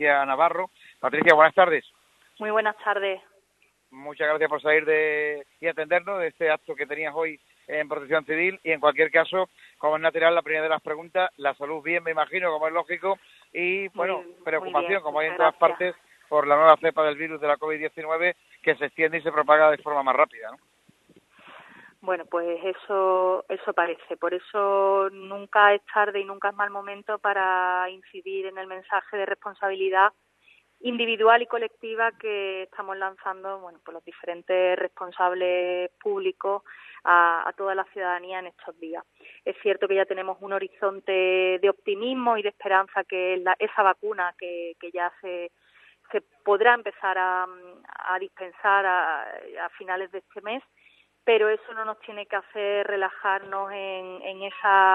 Patricia Navarro. Patricia, buenas tardes. Muy buenas tardes. Muchas gracias por salir y atendernos de este acto que tenías hoy en Protección Civil. Y en cualquier caso, como es natural, la primera de las preguntas, la salud bien, me imagino, como es lógico, y bueno, preocupación, bien, como hay en todas partes, por la nueva cepa del virus de la COVID-19 que se extiende y se propaga de forma más rápida, ¿no? Bueno, pues eso parece. Por eso nunca es tarde y nunca es mal momento para incidir en el mensaje de responsabilidad individual y colectiva que estamos lanzando, bueno, pues los diferentes responsables públicos a toda la ciudadanía en estos días. Es cierto que ya tenemos un horizonte de optimismo y de esperanza, que es esa vacuna que ya se podrá empezar a dispensar a finales de este mes, pero eso no nos tiene que hacer relajarnos en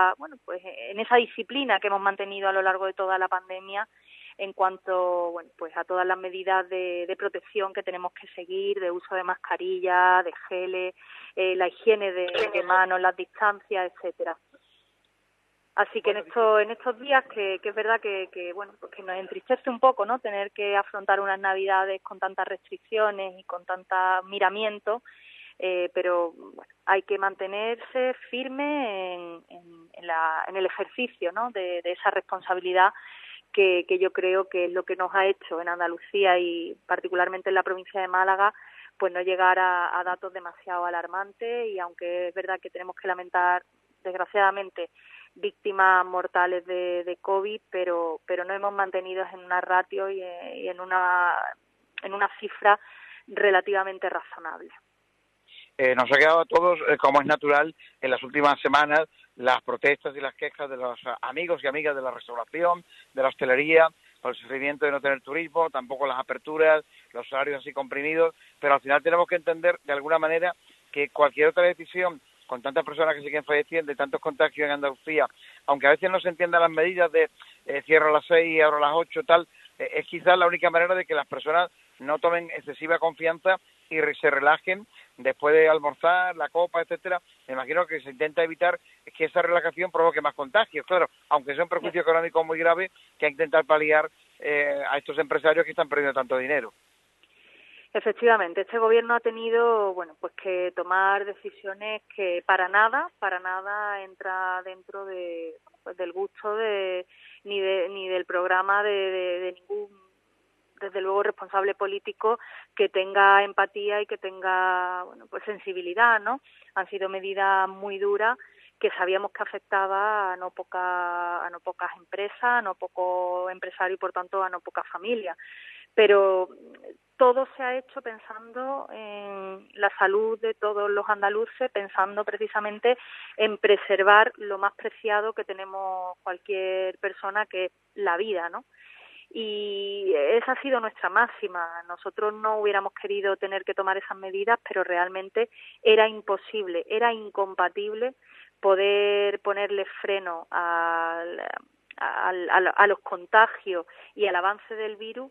esa disciplina que hemos mantenido a lo largo de toda la pandemia en cuanto, bueno, pues a todas las medidas de protección que tenemos que seguir, de uso de mascarilla, de geles, la higiene de manos, las distancias, etcétera. Así que en estos días que es verdad que bueno, pues que nos entristece un poco, ¿no?, tener que afrontar unas Navidades con tantas restricciones y con tanta miramiento, pero bueno, hay que mantenerse firme en el ejercicio, ¿no?, de esa responsabilidad que yo creo que es lo que nos ha hecho en Andalucía y particularmente en la provincia de Málaga, pues no llegar a datos demasiado alarmantes. Y aunque es verdad que tenemos que lamentar, desgraciadamente, víctimas mortales de COVID, pero no hemos mantenido en una ratio y en una cifra relativamente razonable. Nos ha quedado a todos, como es natural, en las últimas semanas, las protestas y las quejas de los amigos y amigas de la restauración, de la hostelería, por el sufrimiento de no tener turismo, tampoco las aperturas, los horarios así comprimidos, pero al final tenemos que entender, de alguna manera, que cualquier otra decisión, con tantas personas que siguen falleciendo y tantos contagios en Andalucía, aunque a veces no se entiendan las medidas de cierro a las 6, abro a las 8, tal, es quizás la única manera de que las personas no tomen excesiva confianza y se relajen después de almorzar, la copa, etcétera. Me imagino que se intenta evitar que esa relajación provoque más contagios, claro, aunque sea un perjuicio económico muy grave, que hay que intentar paliar a estos empresarios que están perdiendo tanto dinero. Efectivamente, este gobierno ha tenido, bueno, pues que tomar decisiones que para nada entra dentro del gusto ni del programa de ningún, desde luego, responsable político que tenga empatía y que tenga, bueno, pues sensibilidad, ¿no? Han sido medidas muy duras que sabíamos que afectaba a no pocas empresas, a no pocos empresarios y, por tanto, a no pocas familias. Pero todo se ha hecho pensando en la salud de todos los andaluces, pensando precisamente en preservar lo más preciado que tenemos cualquier persona, que es la vida, ¿no? Y esa ha sido nuestra máxima. Nosotros no hubiéramos querido tener que tomar esas medidas, pero realmente era imposible, era incompatible poder ponerle freno a los contagios y al avance del virus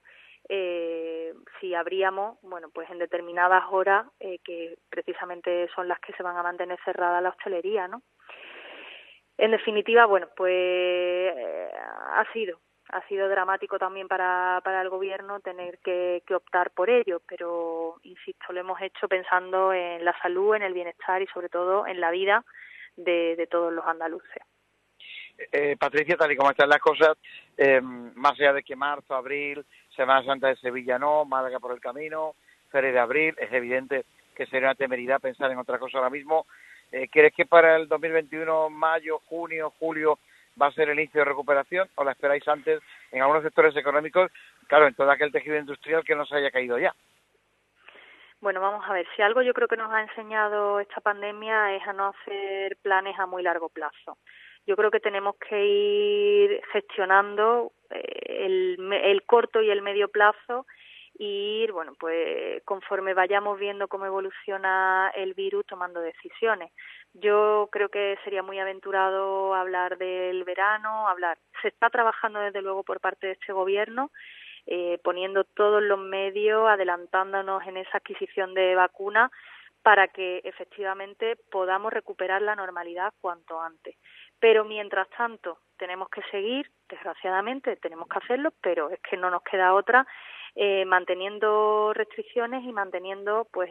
si abríamos, bueno, pues en determinadas horas que precisamente son las que se van a mantener cerrada la hostelería, ¿no? En definitiva, bueno, pues ha sido dramático también para el gobierno tener que optar por ello, pero insisto, lo hemos hecho pensando en la salud, en el bienestar y sobre todo en la vida de todos los andaluces. Patricia, tal y como están las cosas, más allá de que marzo, abril, Semana Santa de Sevilla no, Málaga por el camino, Feria de Abril, es evidente que sería una temeridad pensar en otra cosa ahora mismo. ¿Crees que para el 2021, mayo, junio, julio, va a ser el inicio de recuperación o la esperáis antes en algunos sectores económicos, claro, en todo aquel tejido industrial que no se haya caído ya? Bueno, vamos a ver, si algo yo creo que nos ha enseñado esta pandemia es a no hacer planes a muy largo plazo. Yo creo que tenemos que ir gestionando el corto y el medio plazo y ir, bueno, pues conforme vayamos viendo cómo evoluciona el virus, tomando decisiones. Yo creo que sería muy aventurado hablar del verano, se está trabajando desde luego por parte de este gobierno, poniendo todos los medios, adelantándonos en esa adquisición de vacunas para que efectivamente podamos recuperar la normalidad cuanto antes. Pero mientras tanto, tenemos que seguir, desgraciadamente tenemos que hacerlo, pero es que no nos queda otra, manteniendo restricciones y manteniendo pues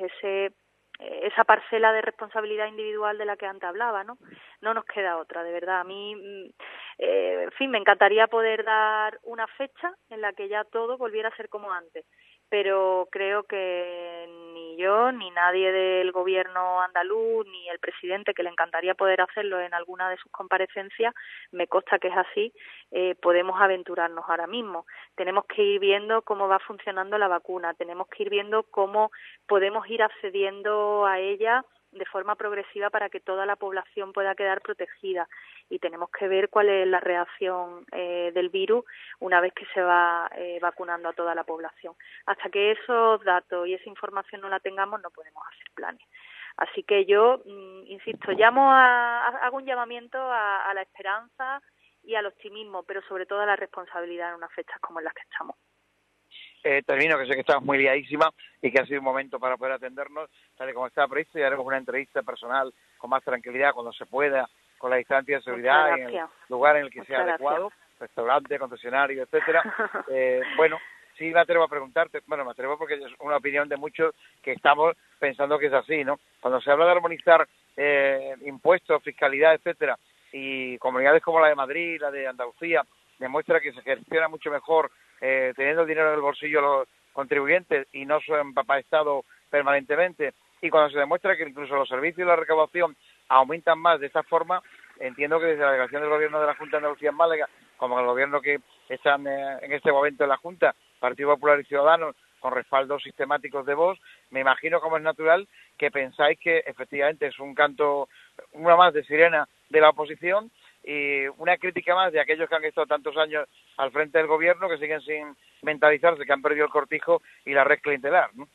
esa parcela de responsabilidad individual de la que antes hablaba, ¿no? No nos queda otra, de verdad. A mí, en fin, me encantaría poder dar una fecha en la que ya todo volviera a ser como antes, pero creo que ni yo, ni nadie del gobierno andaluz, ni el presidente, que le encantaría poder hacerlo en alguna de sus comparecencias, me consta que es así, podemos aventurarnos ahora mismo. Tenemos que ir viendo cómo va funcionando la vacuna, tenemos que ir viendo cómo podemos ir accediendo a ella de forma progresiva para que toda la población pueda quedar protegida, y tenemos que ver cuál es la reacción del virus una vez que se va vacunando a toda la población. Hasta que esos datos y esa información no la tengamos, no podemos hacer planes. Así que yo, insisto, hago un llamamiento a la esperanza y al optimismo, pero sobre todo a la responsabilidad en unas fechas como en las que estamos. Termino, que sé que estás muy liadísima y que ha sido un momento para poder atendernos, tal y como estaba previsto, y haremos una entrevista personal con más tranquilidad cuando se pueda, con la distancia de seguridad y en el lugar en el que sea adecuado, restaurante, concesionario, etcétera. Bueno, sí me atrevo a preguntarte, me atrevo porque es una opinión de muchos que estamos pensando que es así, ¿no? Cuando se habla de armonizar impuestos, fiscalidad, etcétera, y comunidades como la de Madrid, la de Andalucía, demuestra que se gestiona mucho mejor teniendo el dinero en el bolsillo los contribuyentes y no su empapaestado permanentemente, y cuando se demuestra que incluso los servicios y la recaudación aumentan más de esta forma, entiendo que desde la delegación del gobierno de la Junta de Andalucía en Málaga, como el gobierno que están en este momento en la Junta, Partido Popular y Ciudadanos, con respaldos sistemáticos de Vox, me imagino, como es natural, que pensáis que efectivamente es un canto, una más de sirena de la oposición, y una crítica más de aquellos que han estado tantos años al frente del gobierno, que siguen sin mentalizarse, que han perdido el cortijo y la red clientelar, ¿no?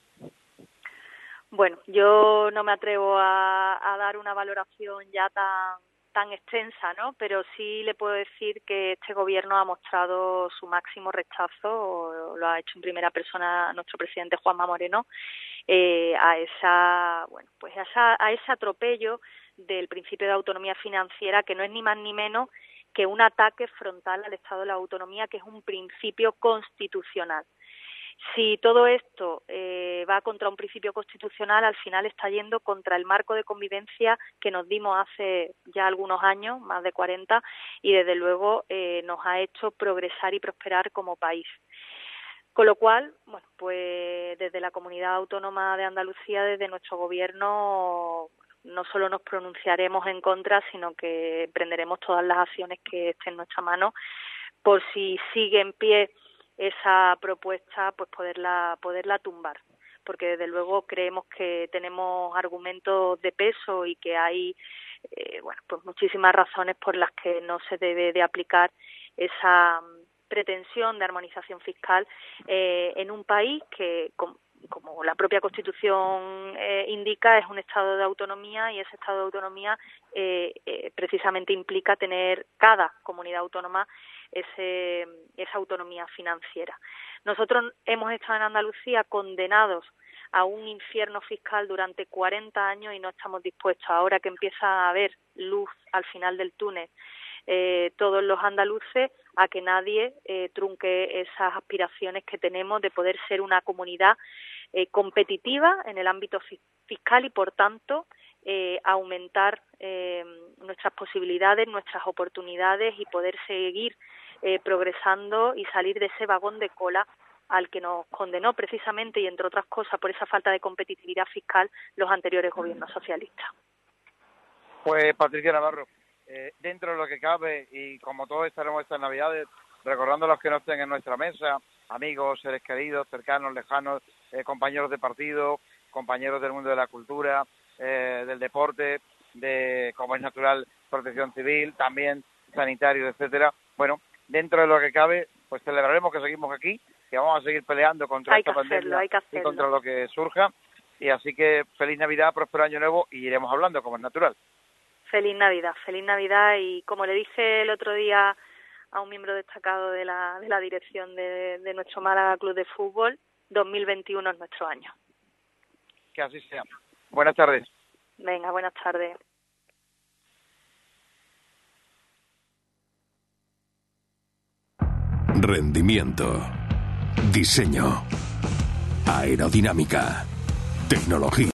Bueno, yo no me atrevo a dar una valoración ya tan extensa, ¿no? Pero sí le puedo decir que este gobierno ha mostrado su máximo rechazo, lo ha hecho en primera persona nuestro presidente Juanma Moreno, a ese atropello del principio de autonomía financiera, que no es ni más ni menos que un ataque frontal al Estado de la Autonomía, que es un principio constitucional. Si todo esto va contra un principio constitucional, al final está yendo contra el marco de convivencia que nos dimos hace ya algunos años, más de 40, y desde luego nos ha hecho progresar y prosperar como país. Con lo cual, bueno, pues desde la Comunidad Autónoma de Andalucía, desde nuestro gobierno, no solo nos pronunciaremos en contra, sino que emprenderemos todas las acciones que estén en nuestra mano por, si sigue en pie esa propuesta, pues poderla tumbar, porque desde luego creemos que tenemos argumentos de peso y que hay pues muchísimas razones por las que no se debe de aplicar esa pretensión de armonización fiscal en un país que, como la propia Constitución indica, es un estado de autonomía, y ese estado de autonomía precisamente implica tener cada comunidad autónoma esa autonomía financiera. Nosotros hemos estado en Andalucía condenados a un infierno fiscal durante 40 años y no estamos dispuestos, ahora que empieza a haber luz al final del túnel, todos los andaluces, a que nadie trunque esas aspiraciones que tenemos de poder ser una comunidad competitiva en el ámbito fiscal y, por tanto, aumentar nuestras posibilidades, nuestras oportunidades, y poder seguir progresando y salir de ese vagón de cola al que nos condenó precisamente, y entre otras cosas por esa falta de competitividad fiscal, los anteriores gobiernos socialistas. Pues Patricia Navarro, dentro de lo que cabe, y como todos estaremos estas Navidades recordando a los que no estén en nuestra mesa, amigos, seres queridos, cercanos, lejanos, compañeros de partido, compañeros del mundo de la cultura, del deporte, de, como es natural, protección civil, también sanitario, etcétera. Bueno, dentro de lo que cabe, pues celebraremos que seguimos aquí, que vamos a seguir peleando contra esta pandemia y contra lo que surja. Y así que feliz Navidad, próspero año nuevo, y iremos hablando, como es natural. Feliz Navidad, y como le dije el otro día a un miembro destacado de la dirección de nuestro Málaga Club de Fútbol, 2021 es nuestro año. Que así sea. Buenas tardes. Venga, buenas tardes. Rendimiento. Diseño. Aerodinámica. Tecnología.